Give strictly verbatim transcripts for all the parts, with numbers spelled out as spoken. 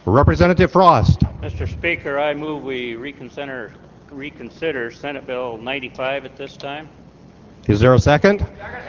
Representative Frost. Mister Speaker, I move we reconsider, reconsider Senate Bill ninety-five at this time. Is there a second?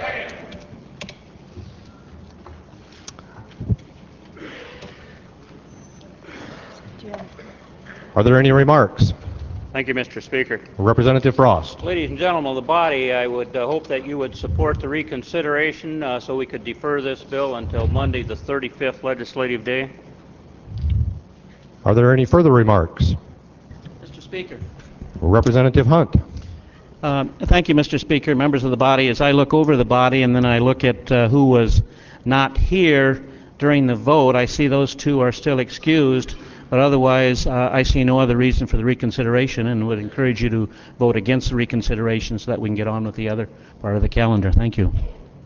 Are there any remarks? Thank you, Mister Speaker. Representative Frost. Ladies and gentlemen of the body, I would uh, hope that you would support the reconsideration uh, so we could defer this bill until Monday, the thirty-fifth legislative day. Are there any further remarks? Mister Speaker. Representative Hunt. Uh, thank you, Mister Speaker. Members of the body, as I look over the body and then I look at uh, who was not here during the vote, I see those two are still excused, but otherwise uh, I see no other reason for the reconsideration and would encourage you to vote against the reconsideration so that we can get on with the other part of the calendar. Thank you.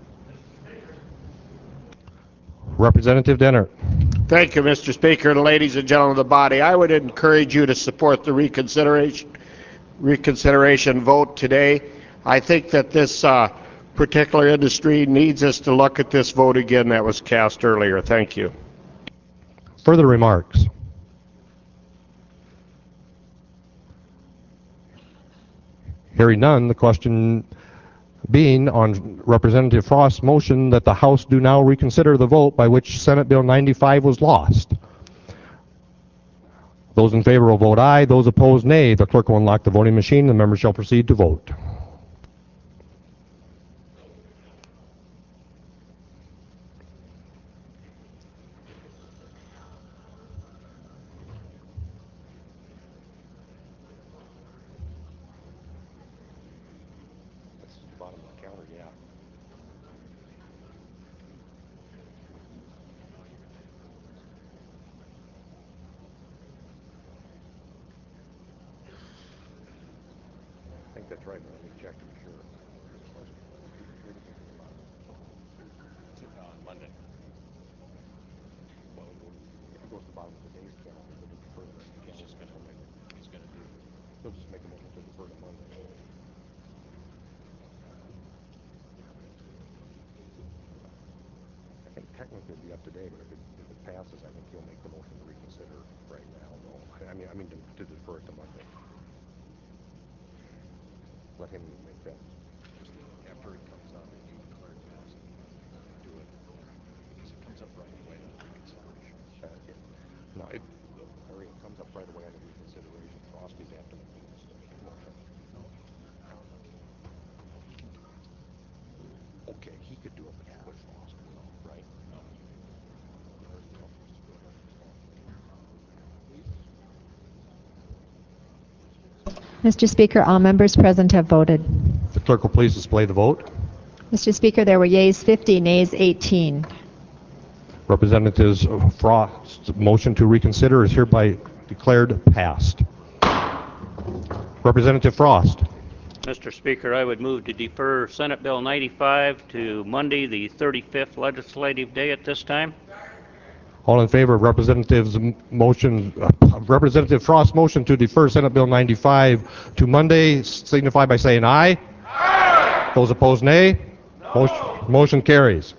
Representative Dennert. Thank you, Mister Speaker. And ladies and gentlemen of the body, I would encourage you to support the reconsideration reconsideration vote today. I think that this uh, particular industry needs us to look at this vote again that was cast earlier. Thank you. Further remarks? Hearing none, the question being on Representative Frost's motion that the House do now reconsider the vote by which Senate Bill ninety-five was lost. Those in favor will vote aye. Those opposed, nay. The clerk will unlock the voting machine. The members shall proceed to vote. I think that's right, but let me check to be sure. On Monday. Well, if it goes to the bottom of the day's calendar, it'll defer the rest of the calendar. He's just going to make, he's going to do. He'll just make a motion to defer to Monday. I think technically it'll be up today, but if it, if it passes, I think he'll make the motion to reconsider right now. No, I mean, I mean to, to defer it to Monday. Let him make that. Just after it comes out, if you declare it passed, do it. Because it comes up right away on reconsideration. Uh, it, no, it, or it comes up right away on the reconsideration. Frosty's have to make the motion. Okay, he could do it, but yeah. Put Frost, right? No. Mister Speaker, all members present have voted. The clerk will please display the vote. Mister Speaker, there were yeas fifty, nays eighteen. Representatives Frost's motion to reconsider is hereby declared passed. Representative Frost. Mister Speaker, I would move to defer Senate Bill ninety-five to Monday, the thirty-fifth legislative day at this time. All in favor of Representative's motion, uh, Representative Frost's motion to defer Senate Bill ninety-five to Monday, signify by saying aye. Aye. Those opposed, nay. No. Motion, motion carries.